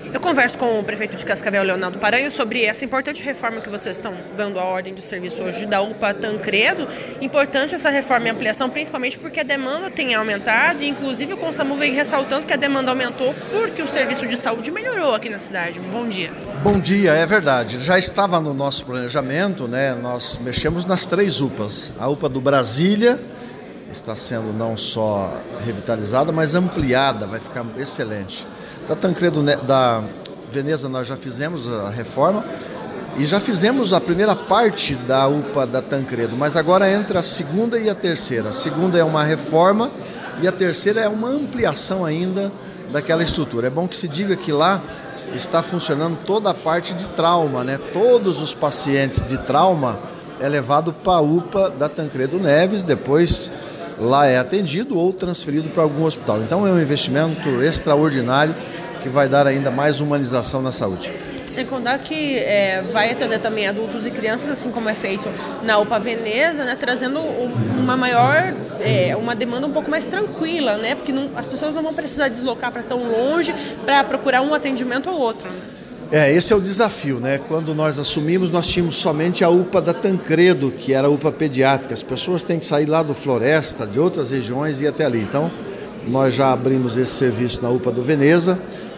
Eu converso com o prefeito de Cascavel, Leonardo Paranho, sobre essa importante reforma que vocês estão dando a ordem de serviço hoje da UPA Tancredo. Importante essa reforma e ampliação, principalmente porque a demanda tem aumentado e, inclusive, o Consamu vem ressaltando que a demanda aumentou porque o serviço de saúde melhorou aqui na cidade. Bom dia. Bom dia, é verdade. Já estava no nosso planejamento, né? Nós mexemos nas 3 UPAs. A UPA do Brasília está sendo não só revitalizada, mas ampliada, vai ficar excelente. Da Tancredo, da Veneza, nós já fizemos a reforma e já fizemos a primeira parte da UPA da Tancredo, mas agora entra a segunda e a terceira. A segunda é uma reforma e a terceira é uma ampliação ainda daquela estrutura. É bom que se diga que lá está funcionando toda a parte de trauma, né? Todos os pacientes de trauma é levado para a UPA da Tancredo Neves, depois lá é atendido ou transferido para algum hospital. Então é um investimento extraordinário que vai dar ainda mais humanização na saúde. Sem contar que vai atender também adultos e crianças, assim como é feito na UPA Veneza, né, trazendo uma maior, uma demanda um pouco mais tranquila, né, porque as pessoas não vão precisar deslocar para tão longe para procurar um atendimento ou outro. Esse é o desafio, né? Quando nós assumimos, nós tínhamos somente a UPA da Tancredo, que era a UPA pediátrica. As pessoas têm que sair lá do Floresta, de outras regiões e ir até ali. Então, nós já abrimos esse serviço na UPA do Veneza,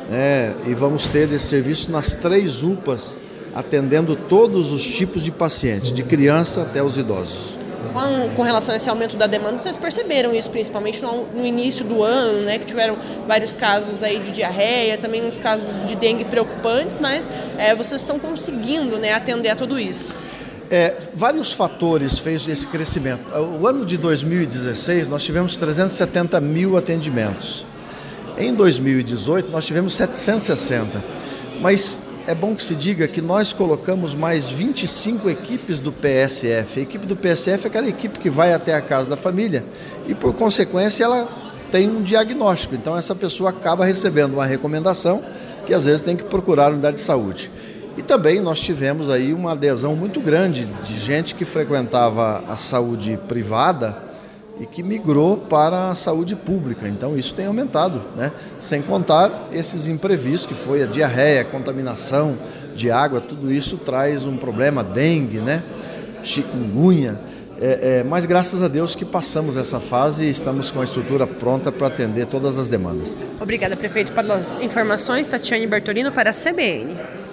e vamos ter esse serviço nas 3 UPAs, atendendo todos os tipos de pacientes, de criança até os idosos. Com relação a esse aumento da demanda, vocês perceberam isso principalmente no início do ano, né, que tiveram vários casos aí de diarreia, também uns casos de dengue preocupantes, mas vocês estão conseguindo, né, atender a tudo isso? Vários fatores fez esse crescimento. O ano de 2016 nós tivemos 370 mil atendimentos. Em 2018 nós tivemos 760, mas é bom que se diga que nós colocamos mais 25 equipes do PSF. A equipe do PSF é aquela equipe que vai até a casa da família e, por consequência, ela tem um diagnóstico. Então, essa pessoa acaba recebendo uma recomendação que, às vezes, tem que procurar a unidade de saúde. E também nós tivemos aí uma adesão muito grande de gente que frequentava a saúde privada e que migrou para a saúde pública. Então isso tem aumentado, né? Sem contar esses imprevistos, que foi a diarreia, a contaminação de água, tudo isso traz um problema, dengue, né? Chikungunya. Mas graças a Deus que passamos essa fase e estamos com a estrutura pronta para atender todas as demandas. Obrigada, prefeito, pelas informações. Tatiane Bertolino para a CBN.